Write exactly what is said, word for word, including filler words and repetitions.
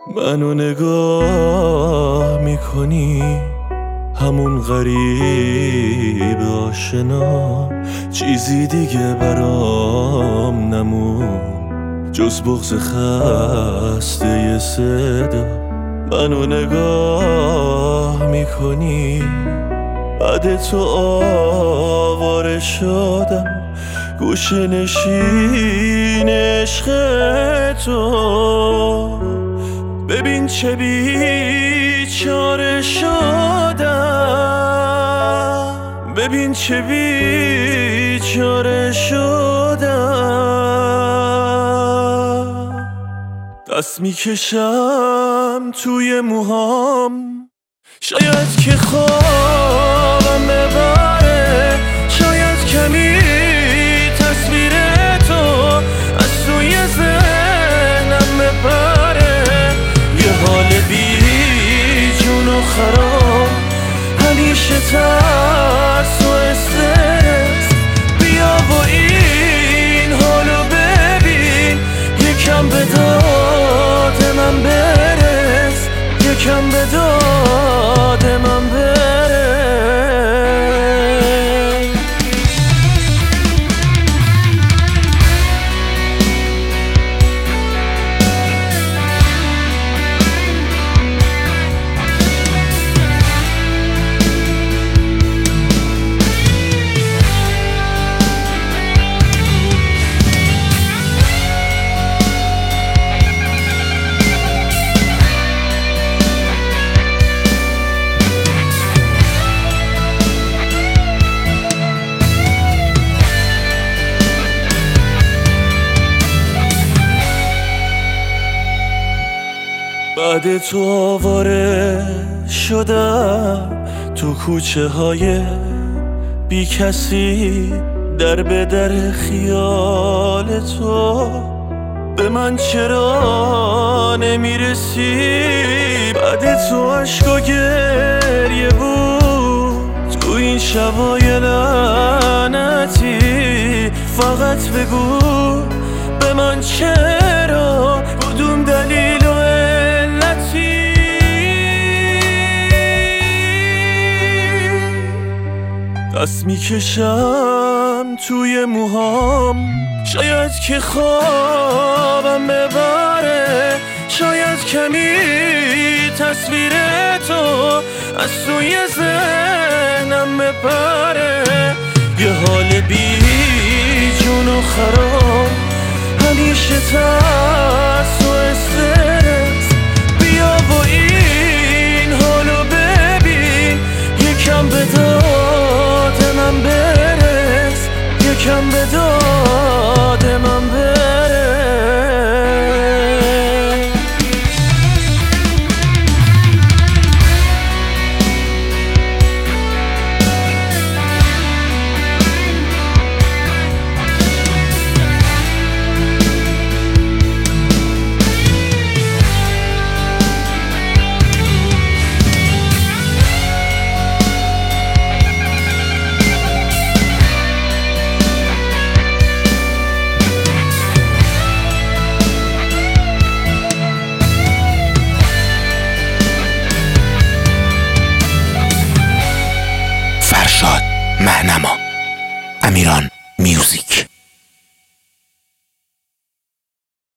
منو نگاه میکنی همون غریب آشنا، چیزی دیگه برام نمون جز بغض خسته ی صدا. منو نگاه میکنی بعد تو آواره شدم، گوشه نشین عشق تو. ببین چه بیچاره شدم، ببین چه بیچاره شدم. دست میکشم توی موهام، شاید که خوابم ببره، شاید کمی تصویر تو از توی ذهنم بپره. یه حال بی جون و خراب، همیشه ترس و استرس. بیا و این حالو ببین، یکم به داد من برس، یکم به داد من برس. بعد تو آواره شدم تو کوچه های بی کسی، در به در خیال تو. به من چرا نمیرسی؟ بعد تو عشق و گریه بود تو این شبای لعنتی. فقط بگو به من چرا، کدوم دلیل و علتی. دست میکشم توی موهام، شاید که خوابم ببره، شاید کمی تصویر تو از توی ذهنم بپره. یه حال بی جون و خراب، همیشه ترس و استرس. بیا و این حالو ببین، یکم به داد من برس، یکم به داد